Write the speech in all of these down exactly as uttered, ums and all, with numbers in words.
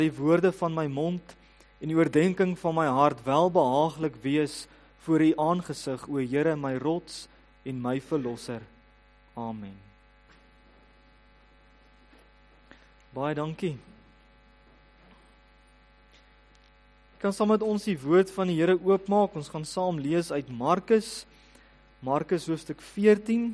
die woorde van my mond en die oordenking van my hart welbehaaglik wees voor U aangesig, o Here, my rots en my verlosser. Amen. Baie dankie. Ek kan saam met ons die woord van die Here oopmaak. Ons gaan saam lees uit Markus, Markus hoofstuk veertien.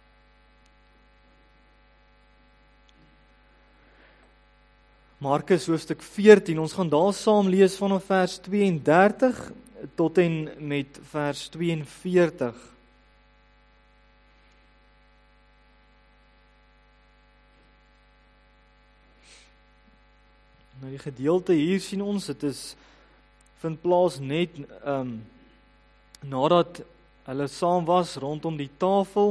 Markus hoofstuk veertien, ons gaan daar saam lees vanaf vers tweeëndertig tot en met vers tweeënveertig. Nou die gedeelte hier sien ons, dit is vind plaas net um, nadat hulle saam was rondom die tafel,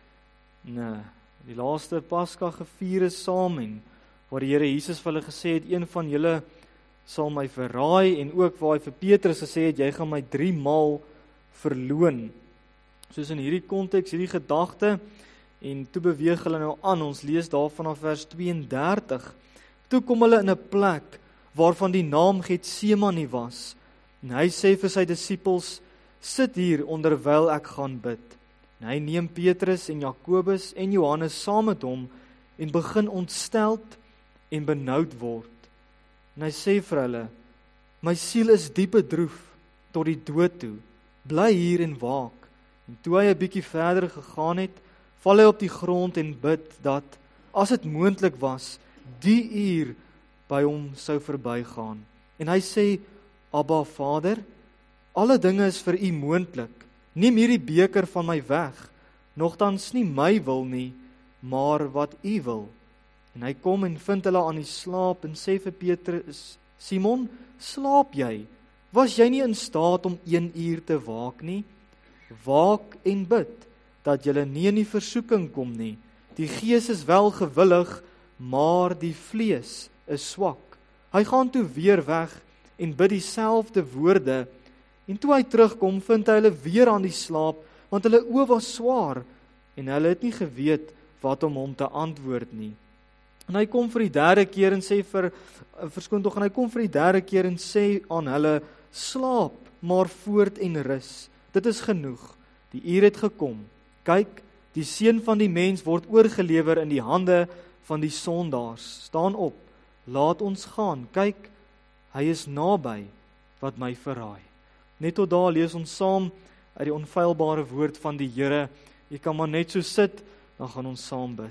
nee, die laaste Pasga gevier is saam en waar die Here Jesus vir hulle gesê het, een van julle sal my verraai, en ook waar hy vir Petrus gesê het, jy gaan my drie maal verloon. Soos in hierdie konteks, hierdie gedagte, en toe beweeg hulle nou aan, ons lees daar vanaf vers tweeëndertig. Toe kom hulle in 'n plek waarvan die naam Getsemane was, en hy sê vir sy disippels, sit hier onderwyl ek gaan bid. En hy neem Petrus en Jakobus en Johannes saam met hom en begin ontsteld en benoud word. En hy sê vir hulle, my siel is diep bedroef tot die dood toe, bly hier en waak. En toe hy 'n bietjie verder gegaan het, val hy op die grond en bid dat, as dit moontlik was, die uur by hom sou verbygaan. En hy sê, Abba Vader, alle dinge is vir U moontlik, neem hierdie beker van my weg, nogtans nie my wil nie, maar wat U wil. En hy kom en vind hulle aan die slaap en sê vir Petrus, Simon, slaap jy? Was jy nie in staat om een uur te waak nie? Waak en bid, dat julle nie in die versoeking kom nie. Die gees is wel gewillig, maar die vlees is swak. Hy gaan toe weer weg en bid dieselfde woorde, en toe hy terugkom, vind hy hulle weer aan die slaap, want hulle oë was swaar, en hulle het nie geweet wat om hom te antwoord nie. En hy kom vir die derde keer en sê vir, verskoon tog, en hy kom vir die derde keer en sê aan hulle, slaap, maar voort en rus. Dit is genoeg, die uur het gekom. Kyk, die seun van die mens word oorgelewer in die hande van die sondaars. Staan op, laat ons gaan. Kyk, hy is naby wat my verraai. Net tot daar lees ons saam uit die onfeilbare woord van die Here. Jy kan maar net so sit, dan gaan ons saam bid.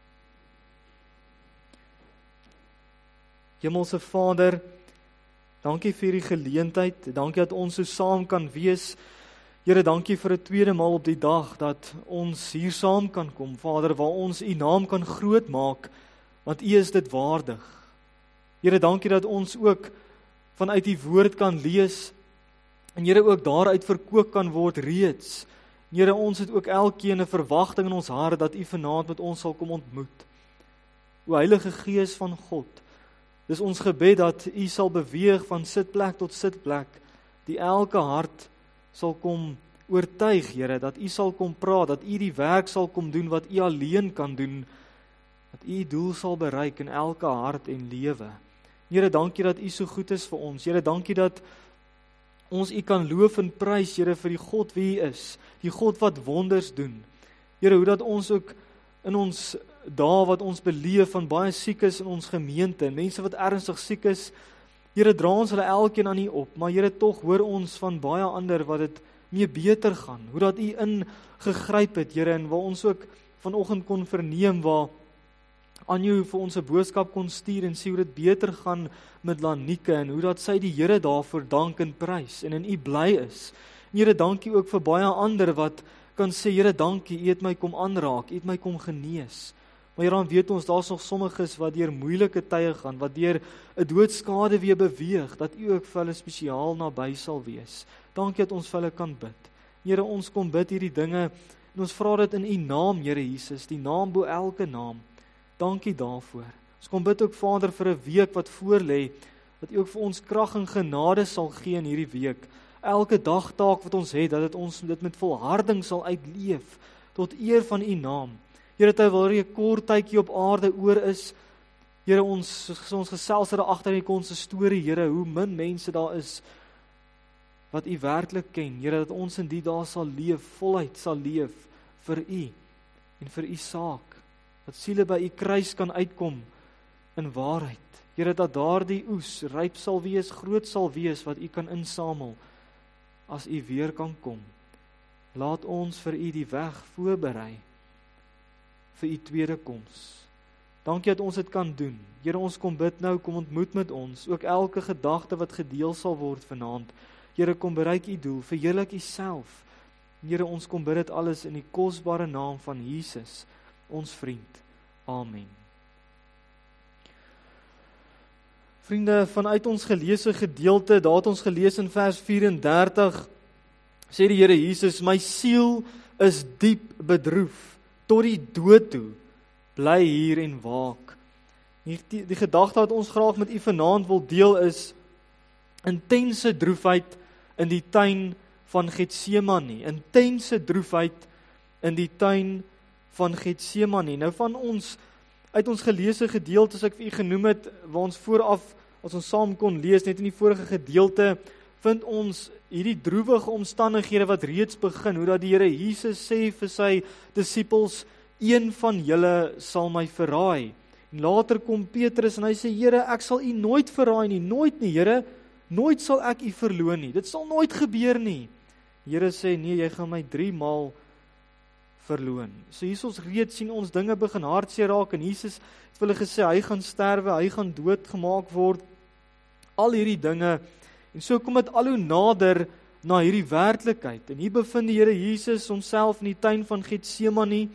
Hemelse Vader, dankie vir die geleentheid, dankie dat ons so saam kan wees. Here, dankie vir 'n tweede maal op die dag dat ons hier saam kan kom, Vader, waar ons U naam kan groot maak, want U is dit waardig. Here, dankie dat ons ook vanuit U woord kan lees, en Here ook daaruit verkoop kan word reeds. Here, ons het ook elkeen 'n verwagting in ons hart dat U vanaand met ons sal kom ontmoet. O Heilige Gees van God, dis ons gebed dat U sal beweeg van sitplek tot sitplek, die elke hart sal kom oortuig, Here, dat U sal kom praat, dat U die werk sal kom doen wat U alleen kan doen, dat U doel sal bereik in elke hart en lewe. Here, dankie dat U so goed is vir ons. Here, dankie dat ons U kan loof en prys, Here, vir die God wie U is, die God wat wonders doen. Here, hoe dat ons ook in ons dae wat ons beleef van baie siekes in ons gemeente, mense wat ernstig siek is, Here, dra ons hulle elkeen aan U op, maar Here, tog hoor ons van baie ander wat dit mee beter gaan, hoe dat U ingegryp het, Here, en waar ons ook vanoggend kon verneem, waar Anjo vir ons 'n boodskap kon stuur en sê hoe dit beter gaan met Lanieke, en hoe dat sy die Here daarvoor dank en prys, en in U bly is. En Here, dankie ook vir baie ander wat kan sê, Here, dankie, U het my kom aanraak, U het my kom genees. Maar Here, dan weet ons, daar's nog sommiges wat deur moeilike tye gaan, wat deur 'n doodskade weer beweeg, dat U ook vir hulle spesiaal naby sal wees. Dankie dat ons vir hulle kan bid. Here, ons kom bid hierdie dinge, en ons vra dit in U naam, Here Jesus, die naam bo elke naam. Dankie daarvoor. Ons kom bid ook, Vader, vir 'n week wat voor lê, dat U ook vir ons krag en genade sal gee in hierdie week. Elke dagtaak wat ons het, dat dit ons dit met volharding sal uitleef, tot eer van U naam. Here, terwyl hier 'n kort tydjie op aarde oor is, Here, ons, ons gesels er agter die konsistorie, Here, hoe min mense daar is, wat U werklik ken, Here, dat ons in die dae sal leef, voluit sal leef, vir U, en vir U saak, dat siele by U kruis kan uitkom, in waarheid, Here, dat daardie oes ryp sal wees, groot sal wees, wat U kan insamel, as U weer kan kom. Laat ons vir U die weg voorberei, vir U tweede koms. Dankie dat ons dit kan doen. Here, ons kom bid nou, kom ontmoet met ons, ook elke gedagte wat gedeel sal word vanaand. Here, kom bereik U doel, verheerlik U self. Here, ons kom bid dit alles in die kosbare naam van Jesus, ons vriend. Amen. Vriende, vanuit ons geleesde gedeelte, daar het ons gelees in vers vyf-en-dertig, sê die Here Jesus, my siel is diep bedroef, tot die dood toe, bly hier en waak. Die, die, die gedagte wat ons graag met U vanaand wil deel is, intense droefheid in die tuin van Getsemane, intense droefheid in die tuin van Getsemane. Nou van ons, uit ons geleesde gedeelte, as ek vir U genoem het, waar ons vooraf, as ons saam kon lees, net in die vorige gedeelte, vind ons hierdie droewige omstandighede wat reeds begin, hoe dat die Here Jesus sê vir sy disippels, een van julle sal my verraai. En later kom Petrus en hy sê, Here, ek sal U nooit verraai nie, nooit nie, Here, nooit sal ek U verloon nie, dit sal nooit gebeur nie. Die Here sê, nee, jy gaan my drie maal verloon. So hier ons reeds sien ons dinge begin hartseer raak, en Jesus het vir hulle gesê, hy gaan sterwe, hy gaan doodgemaak word, al hierdie dinge, en so kom dit al hoe nader na hierdie werklikheid, en hier bevind die Here Jesus homself in die tuin van Getsemane,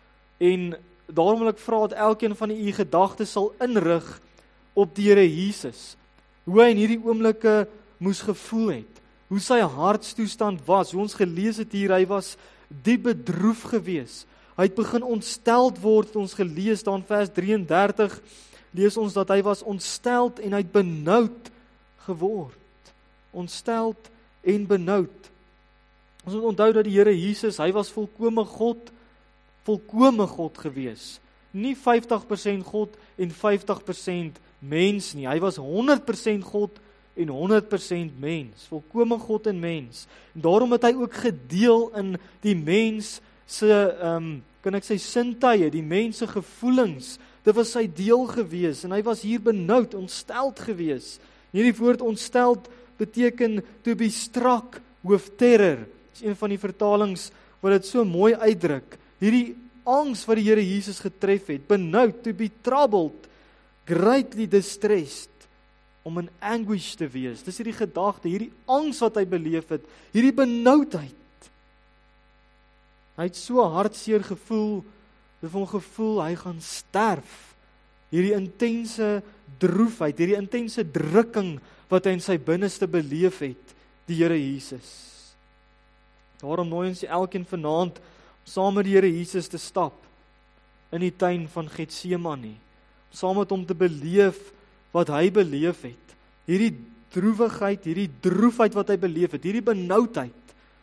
en daarom wil ek vra dat elkeen van u gedagtes sal inrig op die Here Jesus, hoe hy in hierdie oomblikke moes gevoel het, hoe sy hartstoestand was, hoe ons gelees het hier, hy was diep bedroef gewees, hy het begin ontsteld word, het ons gelees daar in vers drieëndertig, lees ons dat hy was ontsteld en hy het benoud geword, ontsteld en benoud. Ons moet onthou dat die Here Jesus, hy was volkome God, volkome God gewees, nie vyftig persent God en vyftig persent mens nie, hy was honderd persent God en honderd persent mens, volkome God en mens, en daarom het hy ook gedeel in die mens se, um, kan ek sê, sintuie, die mens se gevoelings, dit was sy deel gewees, en hy was hier benoud, ontsteld gewees. Hierdie woord ontsteld beteken to be struck with terror, dis een van die vertalings wat dit so mooi uitdruk, hierdie angs wat die Here Jesus getref het, benoud, to be troubled, greatly distressed, om in anguish te wees, dis hierdie gedagte, hierdie angs wat hy beleef het, hierdie benoudheid, hy het so hartseer gevoel, het hom gevoel, hy gaan sterf, hierdie intense droefheid, hierdie intense drukking, wat hy in sy binneste beleef het, die Here Jesus. Daarom nooi ons elkeen vanaand, om saam met die Here Jesus te stap, in die tuin van Getsemane, om saam met hom te beleef, wat hy beleef het, hierdie droewigheid, hierdie droefheid wat hy beleef het, hierdie benoudheid,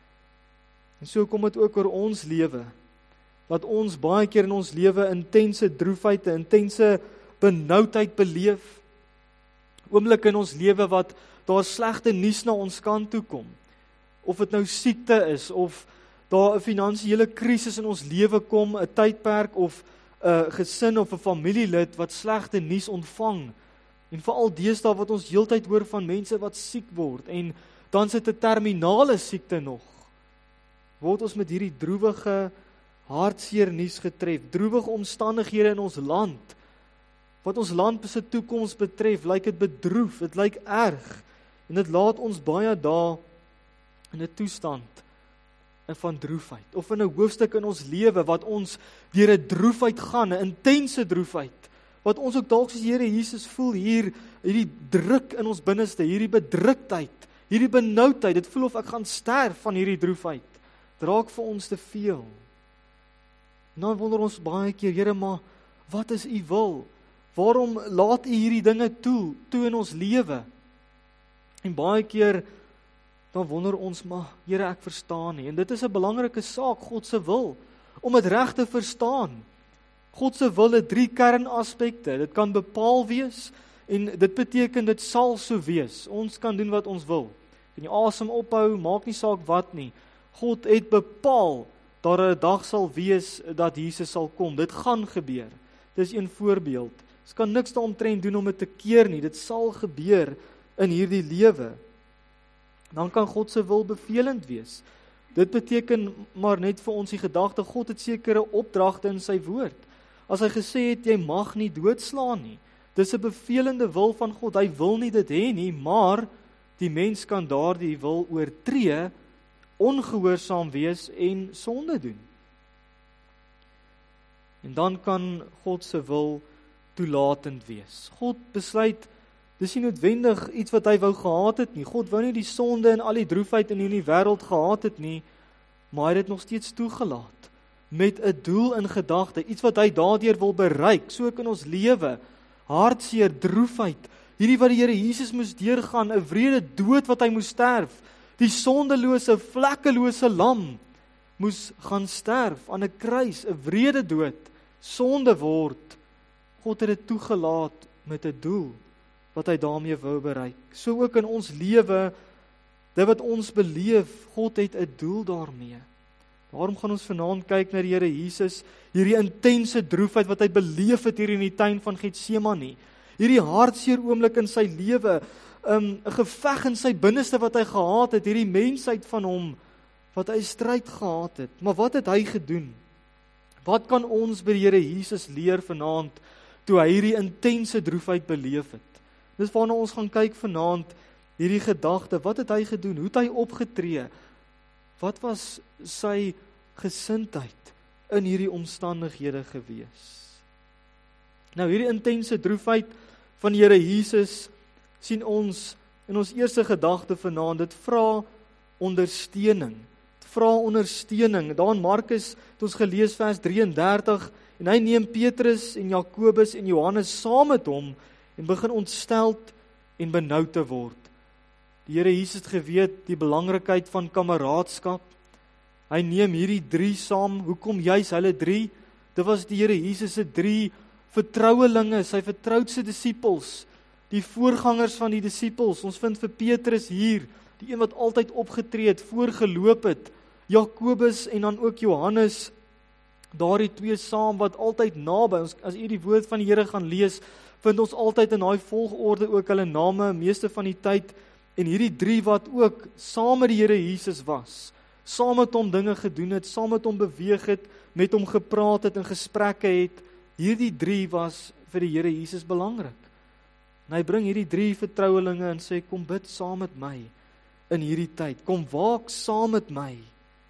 en so kom het ook oor ons lewe, dat ons baie keer in ons lewe intense droefheid, intense benoudheid beleef, oomblikke in ons lewe wat daar slegte nuus na ons kant toe kom, of het nou siekte is, of daar 'n finansiële krisis in ons lewe kom, 'n tydperk, of 'n gesin of 'n familielid wat slegte nuus ontvang, en veral deesdae wat ons heeltyd hoor van mense wat siek word, en dan sit 'n terminale siekte nog, word ons met hierdie droewige, hartseer nuus getref, droewige omstandighede in ons land, wat ons land se toekoms betref, lyk dit bedroef, dit lyk erg, en dit laat ons baie dae in 'n toestand van droefheid, of in 'n hoofstuk in ons lewe, wat ons deur 'n droefheid gaan, 'n intense droefheid, wat ons ook dalk soos die Here Jesus voel, hier, hierdie druk in ons binneste, hierdie bedruktheid, hierdie benoudheid, dit voel of ek gaan sterf van hierdie droefheid, dit raak vir ons te veel. En dan wonder ons baie keer, Here, maar wat is U wil? Waarom laat U hierdie dinge toe, toe in ons lewe? En baie keer, dan wonder ons, maar Here, ek verstaan nie. En dit is 'n belangrike saak, God se wil, om dit reg te verstaan. God se wil het drie kernaspekte. Dit kan bepaal wees en dit beteken dit sal so wees. Ons kan doen wat ons wil. En jy asem ophou, maak nie saak wat nie. God het bepaal dat daar 'n dag sal wees dat Jesus sal kom. Dit gaan gebeur. Dis een voorbeeld. Ons kan niks daaromtrent doen om dit te keer nie. Dit sal gebeur in hierdie lewe. Dan kan God se wil bevelend wees. Dit beteken maar net vir ons die gedagte, God het sekere opdragte in sy woord. As hy gesê het, jy mag nie doodslaan nie. Dis 'n bevelende wil van God. Hy wil nie dit hê nie, maar die mens kan daardie wil oortree, ongehoorsaam wees en sonde doen. En dan kan God se wil toelatend wees. God besluit, dis nie noodwendig iets wat hy wou gehad het nie. God wou nie die sonde en al die droefheid in hierdie wêreld gehad het nie, maar hy het dit nog steeds toegelaat, met 'n doel in gedagte, iets wat hy daardeur wil bereik, so ook in ons lewe, hartseer, droefheid, hierdie wat die Here Jesus moes deurgaan, 'n wrede dood wat hy moes sterf, die sondelose, vlekkelose lam, moes gaan sterf aan 'n kruis, 'n wrede dood, sonde word. God het dit toegelaat met 'n doel wat hy daarmee wou bereik. So ook in ons lewe, dit wat ons beleef, God het 'n doel daarmee. Daarom gaan ons vanaand kyk na die Here Jesus, hierdie intense droefheid wat hy beleef het hier in die tuin van Getsemane. Hierdie hartseer oomblik in sy lewe, 'n um, geveg in sy binneste wat hy gehad het, hierdie mensheid van hom wat hy stryd gehad het. Maar wat het hy gedoen? Wat kan ons by die Here Jesus leer vanaand toe hy hierdie intense droefheid beleef het? Dis waarna ons gaan kyk vanaand, hierdie gedagte, wat het hy gedoen? Hoe het hy opgetree? Wat was sy gesindheid in hierdie omstandighede gewees? Nou hierdie intense droefheid van die Here Jesus sien ons in ons eerste gedagte vanaand, dit vra ondersteuning. Dit vra ondersteuning. Daar in Markus het ons gelees vers drie en dertig en hy neem Petrus en Jakobus en Johannes saam met hom en begin ontsteld en benoud te word. Die Here Jesus het geweet die belangrikheid van kameraadskap. Hy neem hierdie drie saam. Hoekom juis hulle drie? Dit was die Here Jesus se drie vertrouelinge, sy vertroudste disippels, die voorgangers van die disippels. Ons vind vir Petrus hier, die een wat altyd opgetree het, voorgeloop het, Jakobus en dan ook Johannes, daardie twee saam wat altyd naby ons, as u die woord van die Here gaan lees, vind ons altyd in daai volgorde ook hulle name, meeste van die tyd, en hierdie drie wat ook saam met die Here Jesus was, saam met hom dinge gedoen het, saam met hom beweeg het, met hom gepraat het en gesprekke het, hierdie drie was vir die Here Jesus belangrik. En hy bring hierdie drie vertrouelinge en sê, kom bid saam met my in hierdie tyd, kom waak saam met my.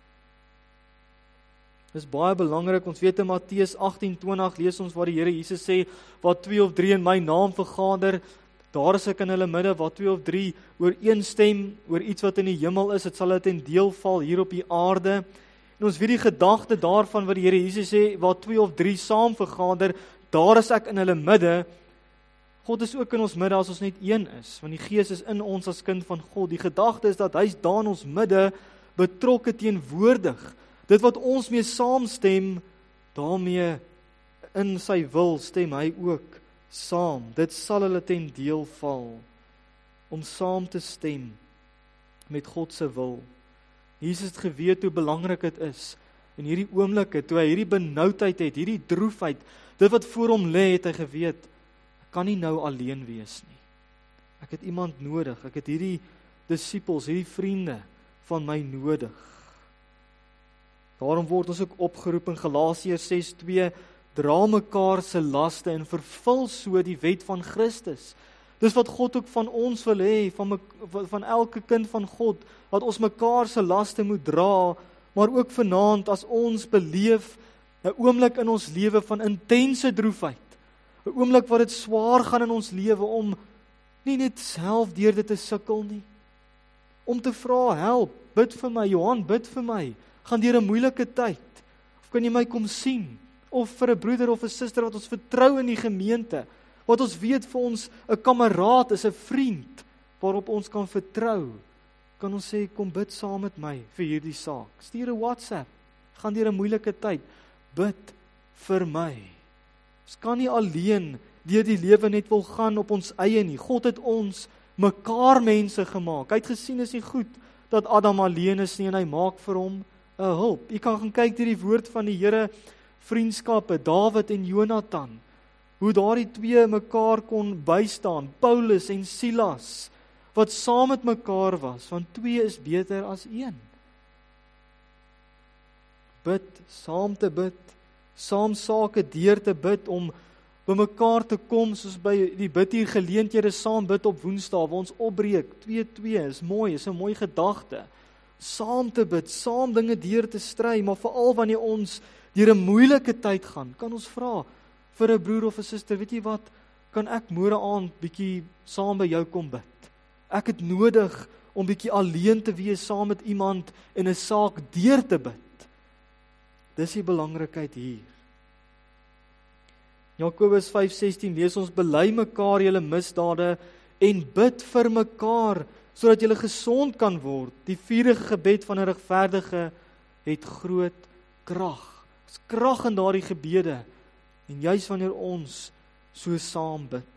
Dis baie belangrik, ons weet in Matteus agtien twintig lees ons waar die Here Jesus sê, waar twee of drie in my naam vergader, daar is ek in hulle midde, waar twee of drie ooreenstem oor iets wat in die hemel is, dit sal dit in deel val hier op die aarde. En ons weet die gedagte daarvan wat die Here Jesus sê, waar twee of drie saam vergader, daar is ek in hulle midde. God is ook in ons midde as ons net een is, want die Gees is in ons as kind van God. Die gedagte is dat hy is daar in ons midde, betrokke teenwoordig. Dit wat ons mee saamstem, daarmee in sy wil stem hy ook saam. Dit sal hulle ten deel val, om saam te stem met God se wil. Jesus het geweet hoe belangrik dit is, in hierdie oomblikke, toe hy hierdie benoudheid het, hierdie droefheid, dit wat voor hom lê, het hy geweet, ek kan nie nou alleen wees nie. Ek het iemand nodig, ek het hierdie disippels, hierdie vriende van my nodig. Daarom word ons ook opgeroep in Galasiërs ses twee, dra mekaar se laste en vervul so die wet van Christus. Dis wat God ook van ons wil hê, van, me, van elke kind van God, dat ons mekaar se laste moet dra, maar ook vanaand as ons beleef 'n oomblik in ons lewe van intense droefheid, 'n oomblik wat dit swaar gaan in ons lewe om nie net self deur dit te sukkel nie, om te vra, help, bid vir my, Johan, bid vir my, gaan deur 'n moeilike tyd, of kan jy my kom sien, of vir 'n broeder of 'n suster wat ons vertrou in die gemeente, wat ons weet vir ons 'n kameraad is, 'n vriend, waarop ons kan vertrou, kan ons sê, kom bid saam met my vir hierdie saak. Stuur 'n WhatsApp, gaan deur 'n moeilike tyd, bid vir my. Ons kan nie alleen deur die lewe net wil gaan op ons eie nie. God het ons mekaar mense gemaak. Hy het gesien is nie goed dat Adam alleen is nie en hy maak vir hom 'n hulp. Jy kan gaan kyk deur die woord van die Here, vriendskappe, Dawid en Jonathan, hoe daardie twee mekaar kon bystaan, Paulus en Silas, wat saam met mekaar was, want twee is beter as een. Bid, saam te bid, saam sake deur te bid, om by mekaar te kom, soos by die bidhuur geleenthede saam bid op Woensdae, waar ons opbreek, twee twee, is mooi, is 'n mooi gedagte. Saam te bid, saam dinge deur te stry, maar veral wanneer ons deur 'n moeilike tyd gaan, kan ons vra vir 'n broer of 'n suster, weet jy wat, kan ek môre aand bietjie saam by jou kom bid? Ek het nodig om bietjie alleen te wees saam met iemand en 'n saak deur te bid. Dis die belangrikheid hier. Jakobus vyf sestien lees ons, bely mekaar julle misdade en bid vir mekaar, sodat julle gesond kan word. Die vurige gebed van 'n regverdige het groot krag. Daar's krag in daardie gebede, en juis wanneer ons so saam bid.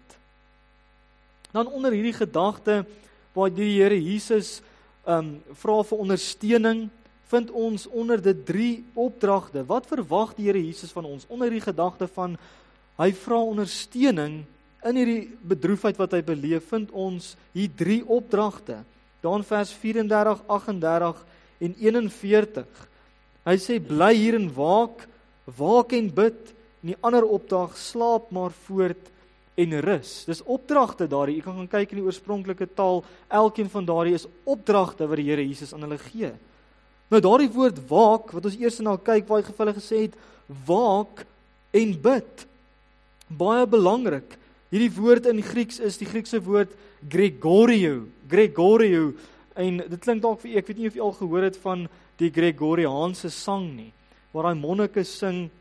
Dan onder hierdie gedagte, waar die Here Jesus um, vra vir ondersteuning, vind ons onder dit drie opdragte. Wat verwag die Here Jesus van ons? Onder die gedagte van, hy vra ondersteuning, in hierdie bedroefheid wat hy beleef, vind ons hier drie opdragte. Dan vers vyf-en-dertig, agt-en-dertig en een-en-veertig. Hy sê, bly hier en waak, waak en bid, en die ander opdrag, slaap maar voort en rus. Dis opdragte daardie, jy kan gaan kyk in die oorspronklike taal, elkeen van daardie is opdragte wat die Here Jesus aan hulle gee. Nou daardie woord waak, wat ons eers na kyk, waar hy gevulle gesê het, waak en bid. Baie belangrik. Hierdie woord in Grieks is die Griekse woord Gregorio, Gregorio, en dit klink dalk vir ek weet nie of jy al gehoor het van die Gregoriaanse sang nie, waar hy monnike sing,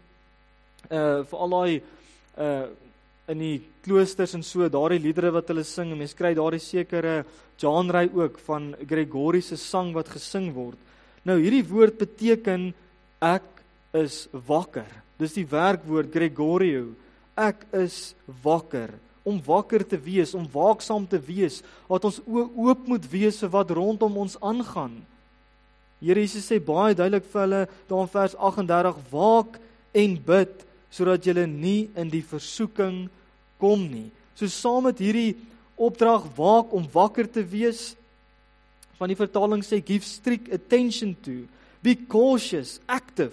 uh, vir al die, uh, in die kloosters en so, daardie liedere wat hulle sing, en mens kry daardie sekere genre ook, van Gregoriese sang wat gesing word. Nou hierdie woord beteken, ek is wakker, dis die werkwoord Gregorio, ek is wakker, om wakker te wees, om waaksaam te wees, wat ons oë oop moet wees vir wat rondom ons aangaan. Here Jesus sê baie duidelik vir hulle, daar in vers agt-en-dertig, waak en bid, sodat julle nie in die versoeking kom nie. So saam met hierdie opdrag waak om wakker te wees, van die vertaling sê, give strict attention to, be cautious, active,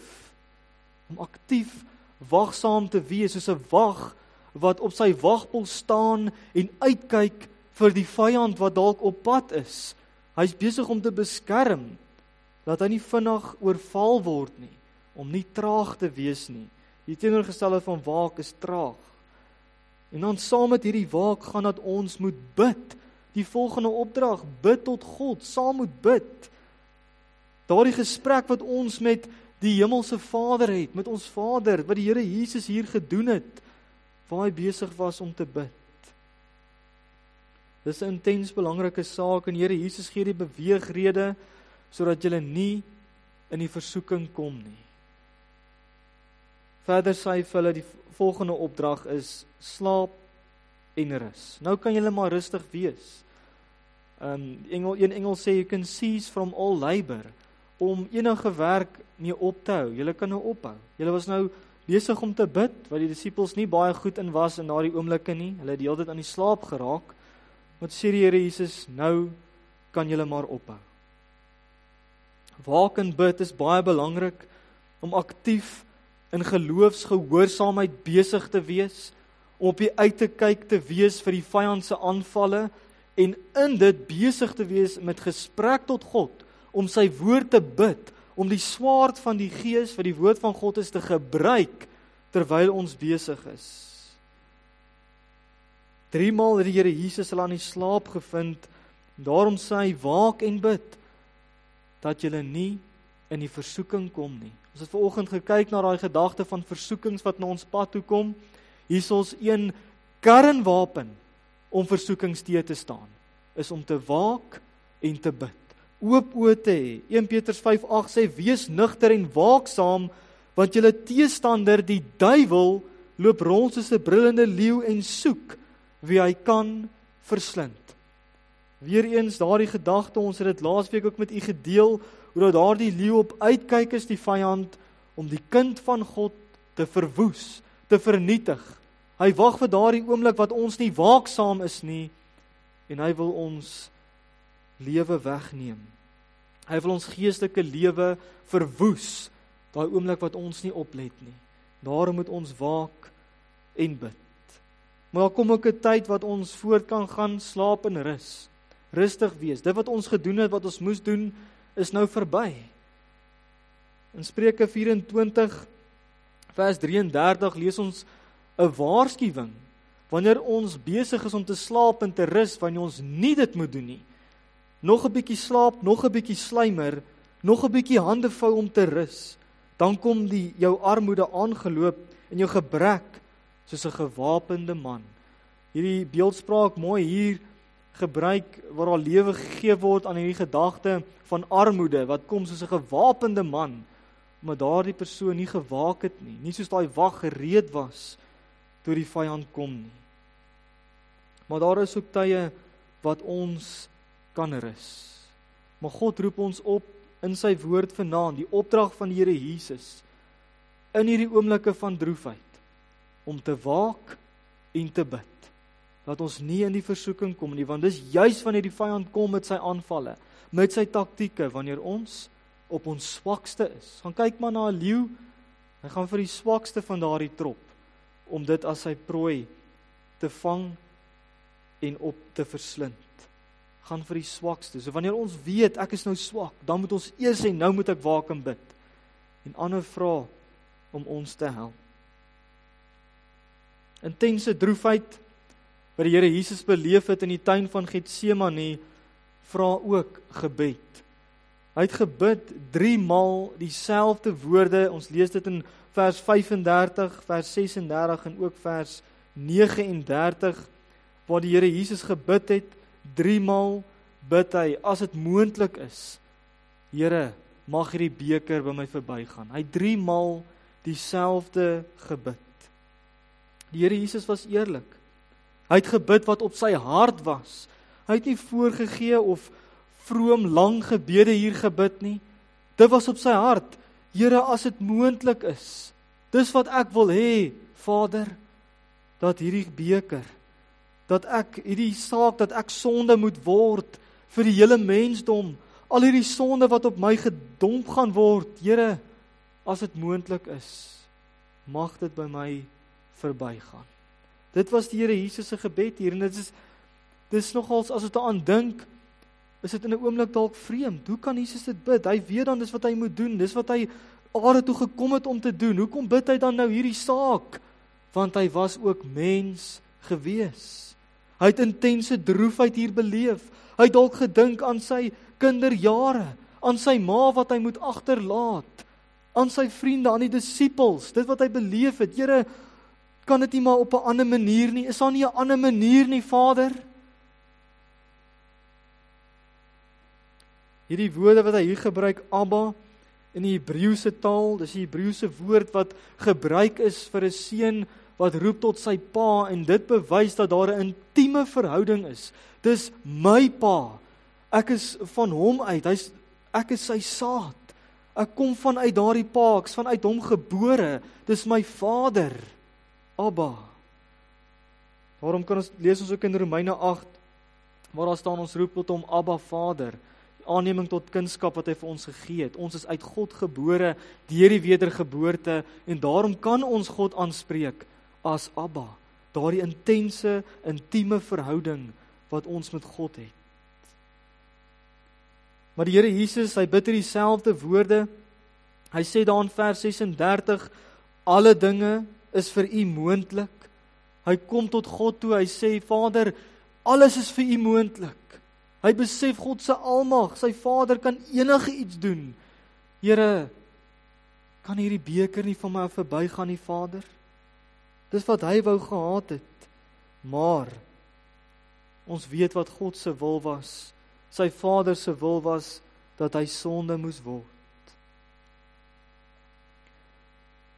om aktief wagsaam te wees, soos 'n wag wat op sy wagpos staan en uitkyk vir die vyand wat dalk op pad is. Hy's besig om te beskerm, dat hy nie vinnig oorval word nie, om nie traag te wees nie. Die teenoorgestelde van waak is traag. En dan saam met hierdie waak gaan dat ons moet bid, die volgende opdrag, bid tot God, saam moet bid. Daardie gesprek wat ons met die hemelse Vader het, met ons Vader, wat die Here Jesus hier gedoen het, waar hy besig was om te bid. Dis 'n intens belangrike saak, en die Here Jesus gee die beweegrede, sodat jy nie in die versoeking kom nie. Verder sê hy vir hulle, die volgende opdrag is, slaap en rus. Nou kan julle maar rustig wees. Um, Engel, een engel sê, you can cease from all labor, om enige werk nie op te hou. Julle kan nou ophou. Julle was nou besig om te bid, wat die disippels nie baie goed in was in daardie oomblikke nie. Hulle het die hele tyd aan die slaap geraak. Wat sê die Here Jesus, nou kan julle maar ophou. Waak en bid is baie belangrik, om aktief in geloofsgehoorsaamheid besig te wees, om op die uit te kyk te wees vir die vyand se aanvalle, en in dit besig te wees met gesprek tot God, om sy woord te bid, om die swaard van die Gees, wat die woord van God is, te gebruik, terwyl ons besig is. Driemaal het die Here Jesus hulle aan die slaap gevind, daarom sê hy, waak en bid, dat julle nie in die versoeking kom nie. Ons het vanoggend gekyk na daai gedagte van versoekings wat na ons pad toe kom. Hier is ons een kernwapen om versoekings te te staan, is om te waak en te bid. Oop oë te hê. Eerste Petrus vyf agt sê, wees nugter en waaksaam, want julle teestander, die duiwel, loop rond soos 'n brullende leeu en soek wie hy kan verslind. Weereens daardie gedagte, ons het dit laasweek ook met u gedeel, hoe dat daardie leeu op uitkyk is, die vyand, om die kind van God te verwoes, te vernietig. Hy wag vir daardie oomblik wat ons nie waaksaam is nie, en hy wil ons lewe wegneem. Hy wil ons geestelike lewe verwoes, daai oomblik wat ons nie oplet nie. Daarom moet ons waak en bid. Maar daar kom ook 'n tyd wat ons voort kan gaan, slaap en rus. Rustig wees. Dit wat ons gedoen het, wat ons moes doen, is nou verby. In Spreuke vyf en twintig vers drie en dertig lees ons 'n waarskuwing wanneer ons besig is om te slaap en te rus, wanneer ons nie dit moet doen nie. Nog 'n bietjie slaap, nog 'n bietjie slymer, nog 'n bietjie hande vou om te rus, dan kom die jou armoede aangeloop en jou gebrek soos 'n gewapende man. Hierdie beeldspraak mooi hier gebruik waar daar lewe gegee word aan hierdie gedagte van armoede wat kom soos 'n gewapende man, maar daardie persoon nie gewaak het nie, nie soos daai wag gereed was toe die vyand kom nie. Maar daar is ook tye wat ons kan rus. Maar God roep ons op in sy woord vanaand, die opdrag van die Here Jesus, in hierdie oomblikke van droefheid, om te waak en te bid. Dat ons nie in die versoeking kom nie, want dis juis wanneer die vyand kom met sy aanvalle, met sy taktieke, wanneer ons op ons swakste is. Gaan kyk maar na 'n leeu, hy gaan vir die swakste van daardie trop, om dit as sy prooi te vang en op te verslind. Gaan vir die swakste. So wanneer ons weet, ek is nou swak, dan moet ons eers sê, nou moet ek waak en bid. En ander vra om ons te help. Intense droefheid, wat die Here Jesus beleef het in die tuin van Getsemane, vra ook gebed. Hy het gebid drie maal dieselfde woorde, ons lees dit in vers vyf en dertig, vers ses en dertig en ook vers nege en dertig, waar die Here Jesus gebid het, drie maal bid hy, as dit moontlik is, Here, mag hierdie beker by my verbygaan. Hy drie maal dieselfde gebid. Die Here Jesus was eerlik. Hy het gebid wat op sy hart was. Hy het nie voorgegee of vroom lang gebede hier gebid nie. Dit was op sy hart. Here, as dit moontlik is, dis wat ek wil hê, Vader, dat hierdie beker, dat ek hierdie saak, dat ek sonde moet word vir die hele mensdom, al hierdie sonde wat op my gedomp gaan word, Here, as dit moontlik is, mag dit by my verbygaan. Dit was die Here Jesus se gebed hier, en dit is, dit is nogals, as het aan dink, is dit in 'n oomblik dalk vreemd. Hoe kan Jesus dit bid? Hy weet dan dis wat hy moet doen, dis wat hy aarde toe gekom het om te doen. Hoekom bid hy dan nou hierdie saak? Want hy was ook mens gewees. Hy het intense droefheid hier beleef. Hy het dalk gedink aan sy kinderjare, aan sy ma wat hy moet agterlaat, aan sy vriende, aan die disippels, dit wat hy beleef het. Here, kan dit nie maar op 'n ander manier nie? Is daar nie 'n ander manier nie, Vader? Hierdie woorde wat hy hier gebruik, Abba, in die Hebreëse taal, dis die Hebreëse woord wat gebruik is vir 'n seun wat roep tot sy pa, en dit bewys dat daar 'n intieme verhouding is. Dis my pa. Ek is van hom uit. Hy's ek is sy saad. Ek kom vanuit daardie pa, ek's vanuit hom gebore. Dis my Vader. Abba. Daarom kan ons lees ons ook in Romeine agt, waar daar staan ons roep tot hom Abba Vader. Die aanneming tot kindskap wat hy vir ons gegee het. Ons is uit God gebore deur die wedergeboorte, en daarom kan ons God aanspreek as Abba. Daardie intense, intieme verhouding wat ons met God het. Maar die Here Jesus, hy bid hierdie selfde woorde. Hy sê daar in vers ses en dertig, alle dinge is vir u moontlik. Hy kom tot God toe, hy sê, Vader, alles is vir u moontlik. Hy besef God se almag, sy Vader kan enige iets doen. Here, kan hierdie beker nie van my af verbygaan nie, Vader? Dis wat hy wou gehad het. Maar ons weet wat God se wil was. Sy Vader se wil was dat hy sonde moes word.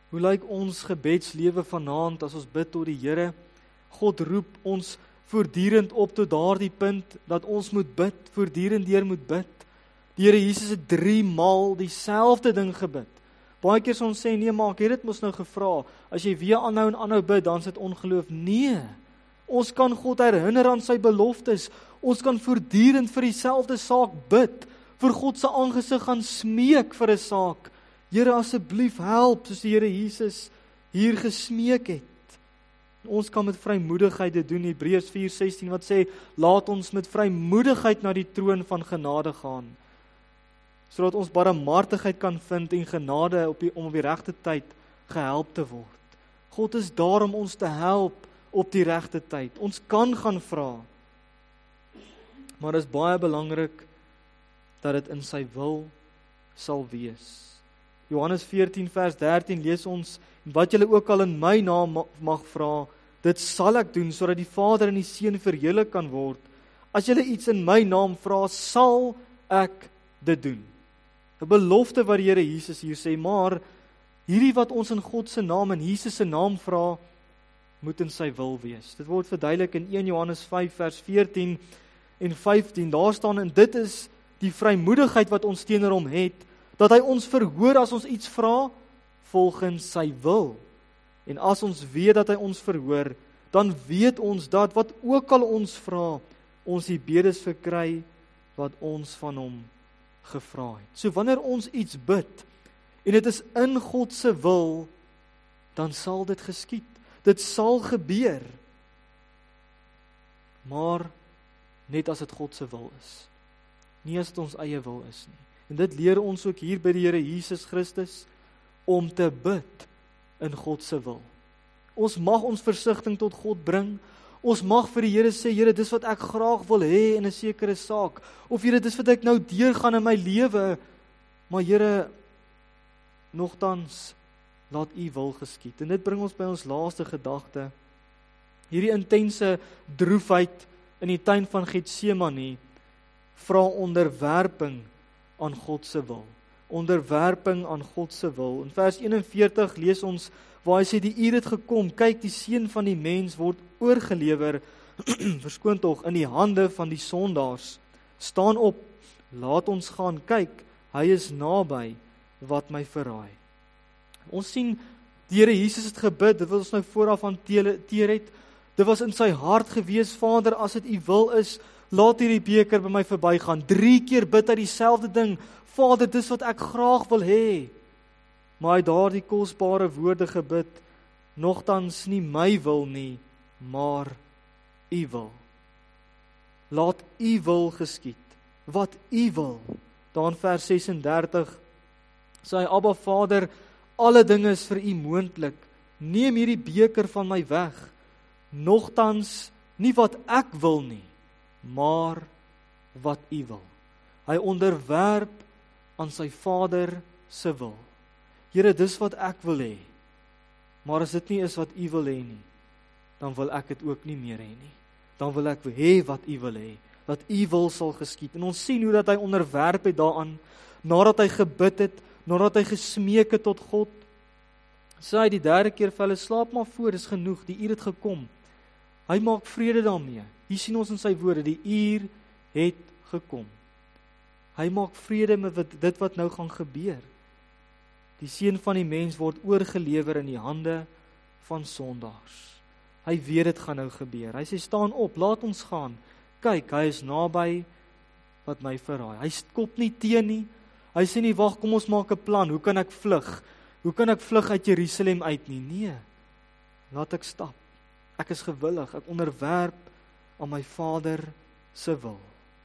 Hoe lyk ons gebedslewe vanaand as ons bid tot die Here? God roep ons voortdurend op tot daardie punt dat ons moet bid, voortdurend deur moet bid. Die Here Jesus het drie maal dieselfde ding gebid. Baie keer sal ons sê, nee, maar ek het dit mos nou gevra. As jy weer aanhou en aanhou bid, dan is dit ongeloof. Nee, ons kan God herinner aan sy beloftes. Ons kan voortdurend vir dieselfde saak bid, vir God se aangesig gaan smeek vir 'n saak. Here, asseblief help, soos die Here Jesus hier gesmeek het. Ons kan met vrymoedigheid dit doen, Hebreërs vier sestien wat sê, laat ons met vrymoedigheid na die troon van genade gaan, sodat ons barmhartigheid kan vind en genade op die, om op die regte tyd gehelp te word. God is daar om ons te help op die regte tyd. Ons kan gaan vra, maar dit is baie belangrik dat dit in sy wil sal wees. Johannes veertien vers dertien lees ons, wat julle ook al in my naam mag vra, dit sal ek doen, sodat die Vader en die Seun verheerlik kan word. As julle iets in my naam vra, sal ek dit doen. 'n Belofte wat die Here Jesus hier sê, maar hierdie wat ons in God se naam en Jesus se naam vra, moet in sy wil wees. Dit word verduidelik in een Johannes vyf vers veertien en vyftien. Daar staan, en dit is die vrymoedigheid wat ons teenoor hom het, dat hy ons verhoor as ons iets vra, volgens sy wil. En as ons weet dat hy ons verhoor, dan weet ons dat wat ook al ons vra, ons die bedes verkry wat ons van hom gevra het. So wanneer ons iets bid, en dit is in God se wil, dan sal dit geskied. Dit sal gebeur. Maar net as dit God se wil is. Nie as dit ons eie wil is nie. En dit leer ons ook hier by die Here Jesus Christus, om te bid in God se wil. Ons mag ons versigtiging tot God bring. Ons mag vir die Here sê, Here, dis wat ek graag wil hê in 'n sekere saak. Of Here, dis wat ek nou deurgaan in my lewe. Maar Here, nogtans, laat U wil geskied. En dit bring ons by ons laaste gedagte. Hierdie intense droefheid in die tuin van Getsemane vra onderwerping aan God se wil. Onderwerping aan God se wil. In vers eenenveertig lees ons waar hy sê, die uur het gekom, kyk, die Seun van die mens word oorgelewer, verskoon tog, in die hande van die sondaars. Staan op, laat ons gaan, kyk, hy is naby wat my verraai. Ons sien, die Here Jesus het gebid, dit wat ons nou vooraf hanteer het, dit was in sy hart gewees, Vader, as dit U wil is, laat hierdie beker by my verbygaan. Drie keer bid hy dieselfde ding, Vader, dis wat ek graag wil hê. Maar hy het daardie kosbare woorde gebid, nogtans nie my wil nie, maar U wil. Laat U wil geskied, wat U wil. Daar in vers sesendertig sê hy, Abba Vader, alle dinge is vir U moontlik. Neem hierdie beker van my weg. Nogtans nie wat ek wil nie, maar wat U wil. Hy onderwerp aan sy Vader se wil. Here, dis wat ek wil hê. Maar as dit nie is wat U wil hê nie, dan wil ek dit ook nie meer hê nie. Dan wil ek hê wat U wil hê, dat U wil sal geskied. En ons sien hoe dat hy onderwerp het daaraan, nadat hy gebid het, nadat hy gesmeek het tot God, sê hy die derde keer vir hulle, slaap maar voor, dis genoeg, die uur het gekom. Hy maak vrede daarmee. Hier sien ons in sy woorde, die uur het gekom. Hy maak vrede met dit wat nou gaan gebeur. Die Seun van die mens word oorgelewer in die hande van sondaars. Hy weet dit gaan nou gebeur. Hy sê, staan op, laat ons gaan. Kyk, hy is naby wat my verraai. Hy skop nie teen nie. Hy sê nie, wag, kom ons maak 'n plan. Hoe kan ek vlug? Hoe kan ek vlug uit Jerusalem uit nie? Nee, laat ek stap. Ek is gewillig, ek onderwerp aan my Vader se wil.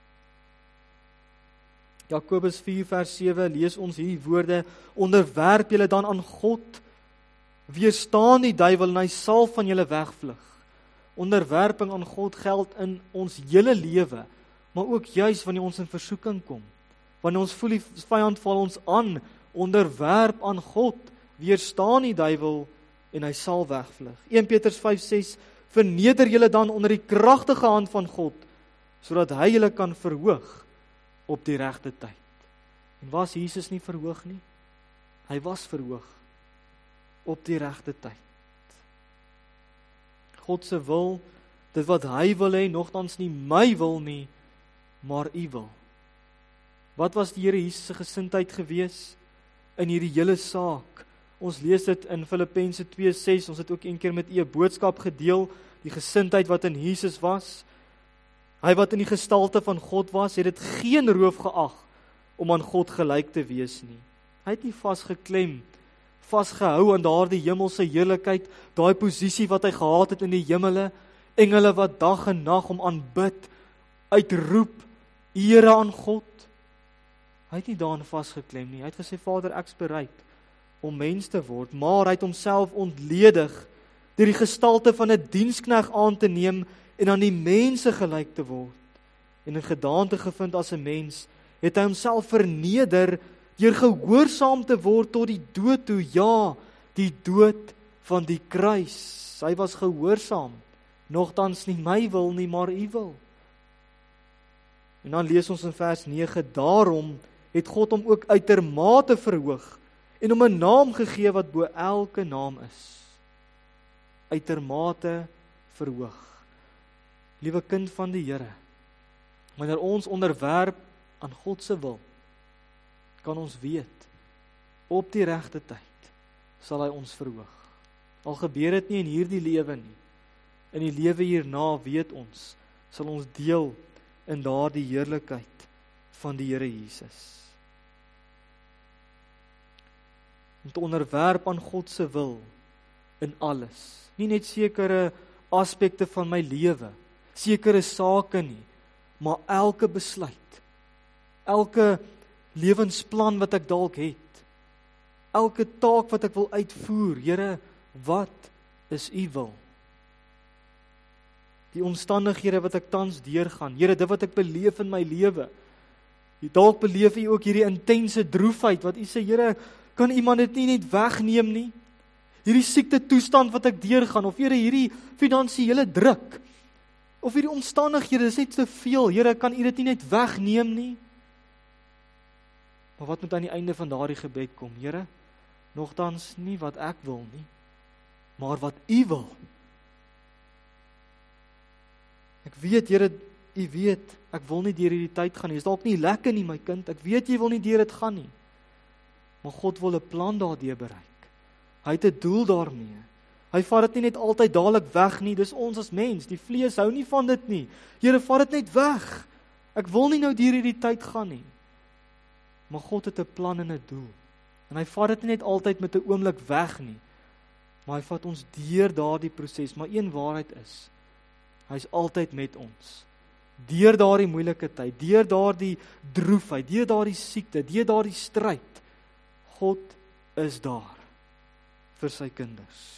Jakobus vier vers sewe lees ons hierdie woorde, onderwerp julle dan aan God, weerstaan die duiwel en hy sal van julle wegvlug. Onderwerping aan God geld in ons hele lewe, maar ook juis wanneer ons in versoeking kom. Wanneer ons voel die vyand val ons aan, onderwerp aan God, weerstaan die duiwel en hy sal wegvlug. Eerste Petrus vyf ses, verneder julle dan onder die kragtige hand van God, sodat hy julle kan verhoog op die regte tyd. En was Jesus nie verhoog nie? Hy was verhoog. op die regte tyd. God se wil, dit wat hy wil hê, nogtans nie my wil nie, maar u wil. Wat was die Here Jesus se gesindheid gewees in hierdie hele saak? Ons lees dit in Filippense twee ses, ons het ook een keer met u 'n boodskap gedeel, die gesindheid wat in Jesus was. Hy wat in die gestalte van God was, het dit geen roof geag om aan God gelyk te wees nie. Hy het nie vasgeklem, vasgehou aan daardie hemelse heerlikheid, daai posisie wat hy gehad het in die hemele, engele wat dag en nag hom aanbid, uitroep, ere aan God. Hy het nie daarin vasgeklem nie. Hy het gesê, Vader, ek's bereid om mens te word, maar hy het homself ontledig deur die gestalte van 'n diensknegt aan te neem en aan die mense gelyk te word. En in gedaante gevind as 'n mens, het hy homself verneder deur gehoorsaam te word tot die dood toe, ja, die dood van die kruis. Hy was gehoorsaam, nogtans nie my wil nie, maar u wil. En dan lees ons in vers nege, daarom het God hom ook uitermate verhoog en hom 'n naam gegee wat bo elke naam is. Uitermate verhoog. Liewe kind van die Here, wanneer ons onderwerp aan God se wil, kan ons weet, op die regte tyd sal hy ons verhoog. Al gebeur dit nie in hierdie lewe nie, in die lewe hierna weet ons, sal ons deel in daardie heerlikheid van die Here Jesus. Om te onderwerp aan God se wil in alles, nie net sekere aspekte van my lewe, sekere sake nie, maar elke besluit, elke lewensplan wat ek dalk het, elke taak wat ek wil uitvoer, Here, wat is u wil? Die omstandighede wat ek tans deurgaan, Here, dit wat ek beleef in my lewe, dalk beleef u ook hierdie intense droefheid, wat u sê, Here, kan iemand dit nie net wegneem nie? Hierdie siekte toestand wat ek deurgaan, of Here, hierdie finansiële druk, of hierdie omstandighede, is net te veel, Here, kan u dit nie net wegneem nie? Maar wat moet aan die einde van daardie gebed kom? Here, nogtans nie wat ek wil nie, maar wat u wil. Ek weet, Here, u weet, ek wil nie deur hierdie tyd gaan nie, is dalk nie lekker nie, my kind, ek weet jy wil nie deur dit gaan nie, maar God wil 'n plan daardeur bereik. Hy het 'n doel daarmee. Hy vat dit nie net altyd dadelik weg nie, dis ons as mens, die vlees hou nie van dit nie. Here, vat dit net weg. Ek wil nie nou deur hierdie tyd gaan nie. Maar God het 'n plan en 'n doel. En hy vat dit nie net altyd met 'n oomblik weg nie, maar hy vat ons deur daardie proses. Maar een waarheid is, hy is altyd met ons. Deur daardie moeilike tyd, deur daardie droefheid, deur daardie siekte, deur daardie stryd. God is daar vir sy kinders.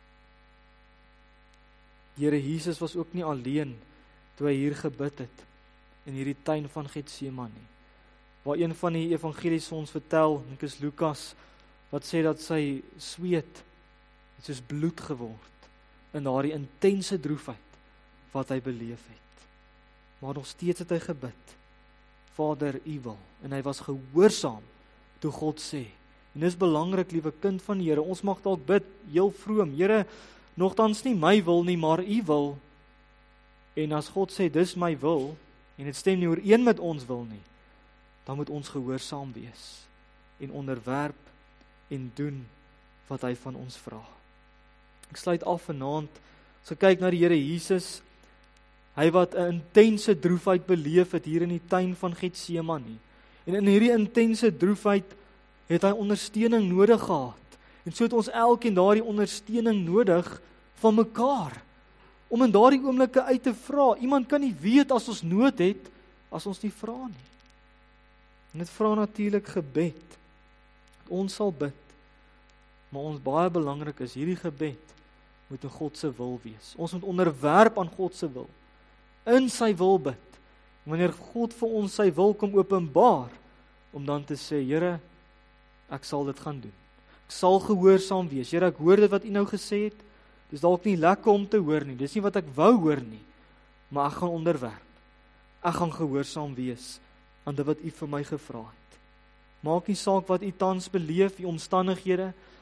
Die Here Jesus was ook nie alleen toe hy hier gebid het in hierdie tuin van Getsemane, waar een van die evangelies ons vertel, ek is Lukas, wat sê dat sy sweet het soos bloed geword in daardie intense droefheid wat hy beleef het. Maar nog steeds het hy gebid, Vader, u wil, en hy was gehoorsaam toe God sê. En dis belangrik, liewe kind van die Here, ons mag dalk bid, heel vroom, Here, nogtans nie my wil nie, maar u wil. En as God sê, dis my wil, en dit stem nie ooreen met ons wil nie, dan moet ons gehoorsaam wees, en onderwerp, en doen, wat hy van ons vra. Ek sluit af vanaand, as ek kyk na die Here Jesus, hy wat 'n intense droefheid beleef het, hier in die tuin van Getsemane, en in hierdie intense droefheid, het hy ondersteuning nodig gehad, en so het ons elkeen daardie ondersteuning nodig van mekaar, om in daardie oomblikke uit te vra. Iemand kan nie weet as ons nood het, as ons nie vra nie. En dit vra natuurlik gebed. Ons sal bid, maar ons baie belangrik is, hierdie gebed moet in God se wil wees. Ons moet onderwerp aan God se wil, in sy wil bid. Wanneer God vir ons sy wil kom openbaar, om dan te sê, Here, ek sal dit gaan doen. Ek sal gehoorsaam wees. Here, ek hoor dit wat u nou gesê het. Dis dalk nie lekker om te hoor nie. Dis nie wat ek wou hoor nie. Maar ek gaan onderwerp. Ek gaan gehoorsaam wees aan dit wat u vir my gevra het. Maak nie saak wat u tans beleef, die omstandighede.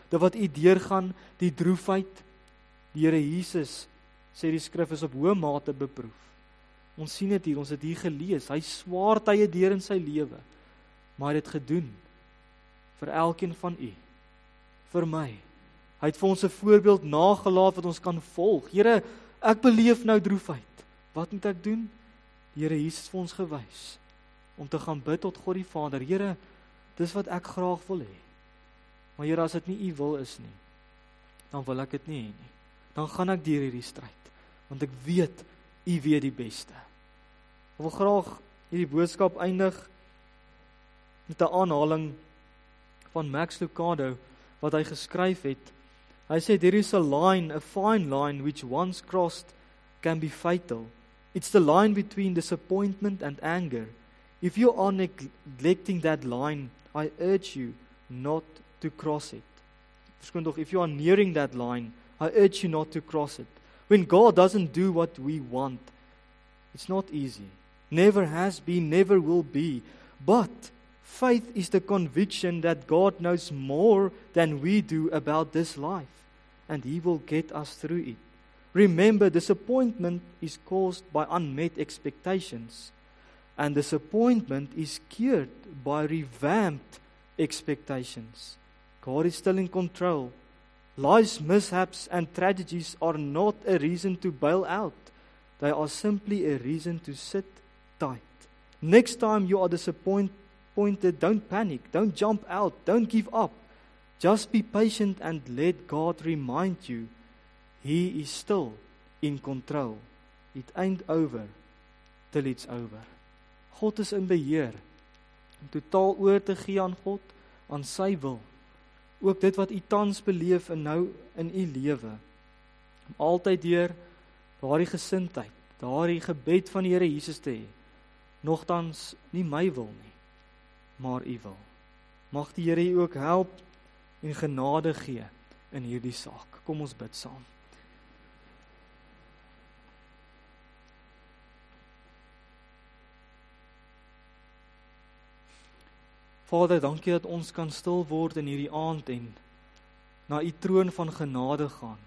dit wat u deurgaan, die droefheid. Die Here Jesus, sê die skrif, is op hoë mate beproef. Ons sien dit hier, ons het hier gelees, hy swaar tye deur in sy lewe, maar hy het dit gedoen, vir elkeen van u, vir my. Hy het vir ons 'n voorbeeld nagelaat wat ons kan volg. Here, ek beleef nou droefheid, wat moet ek doen? Die Here Jesus het vir ons gewys, om te gaan bid tot God die Vader. Here, dis wat ek graag wil hê. Maar Here, as dit nie u wil is nie, dan wil ek dit nie hê nie. Dan gaan ek deur hierdie stryd, want ek weet, u weet die beste. Ek wil graag hierdie boodskap eindig met 'n aanhaling van Max Lucado, wat hy geskryf het. Hy sê, there is a line, a fine line, which once crossed can be fatal. It's the line between disappointment and anger. If you are neglecting that line, I urge you not to cross it. Verskoon tog, if you are nearing that line, I urge you not to cross it. When God doesn't do what we want, it's not easy. Never has been, never will be. But faith is the conviction that God knows more than we do about this life, and He will get us through it. Remember, disappointment is caused by unmet expectations, and disappointment is cured by revamped expectations. God is still in control. Life's mishaps and tragedies are not a reason to bail out. They are simply a reason to sit tight. Next time you are disappointed, don't panic, don't jump out, don't give up. Just be patient and let God remind you He is still in control. It ain't over till it's over. God is in beheer. Om totaal oor te gee aan God, aan sy wil. Ook dit wat u tans beleef en nou in u lewe. Om altyd deur daardie gesindheid, daardie gebed van die Here Jesus te hê. Nogtans nie my wil nie, maar u wil. Mag die Here u ook help en genade gee in hierdie saak. Kom ons bid saam. Vader, dankie dat ons kan stil word in hierdie aand en na u troon van genade gaan.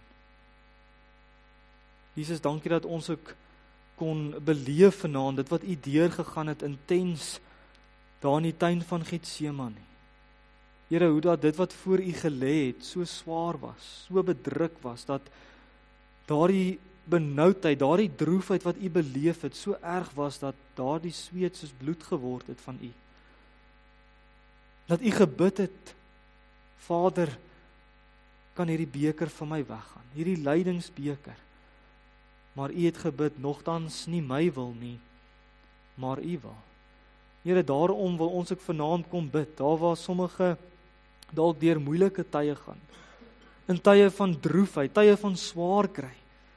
Jesus, dankie dat ons ook kon beleef vanaand, dit wat u deurgegaan het intens daar in die tuin van Getsemane. Here, hoe dat dit wat voor u gelê het so swaar was, so bedruk was, dat daardie benoudheid, daardie droefheid wat u beleef het, so erg was dat daardie sweet soos bloed geword het van u. Dat u gebid het, Vader, kan hierdie beker van my weggaan, hierdie lydingsbeker. Maar u het gebid, nogtans nie my wil nie, maar u wil. Here, daarom wil ons ook vanaand kom bid, daar waar sommige dalk deur moeilike tye gaan, in tye van droefheid, tye van swaar kry.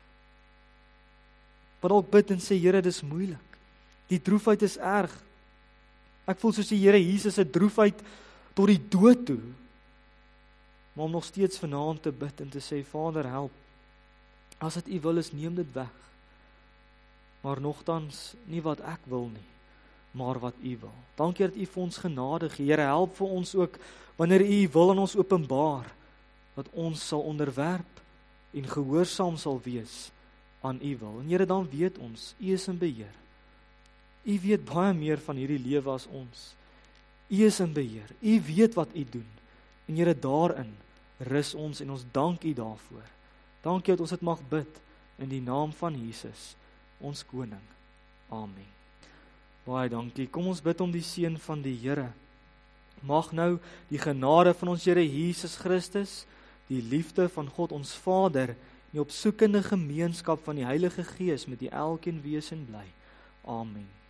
Wat dalk bid en sê, Here, dis moeilik, die droefheid is erg. Ek voel soos die Here Jesus se droefheid tot die dood toe, maar om nog steeds vanaand te bid en te sê, Vader, help, as dit u wil is, neem dit weg, maar nogtans nie wat ek wil nie, maar wat u wil. Dankie dat u vir ons genade gee, Here, help vir ons ook, wanneer u wil aan ons openbaar, dat ons sal onderwerp en gehoorsaam sal wees aan u wil. En Here, dan weet ons, u is in beheer. U weet baie meer van hierdie lewe as ons. U is in beheer. U weet wat u doen. En Here, daarin rus ons en ons dank u daarvoor. Dankie dat ons dit mag bid in die naam van Jesus, ons koning. Amen. Baie dankie. Kom ons bid om die seën van die Here. Mag nou die genade van ons Here Jesus Christus, die liefde van God ons Vader, die opsoekende gemeenskap van die Heilige Gees met die elkeen wees en bly. Amen.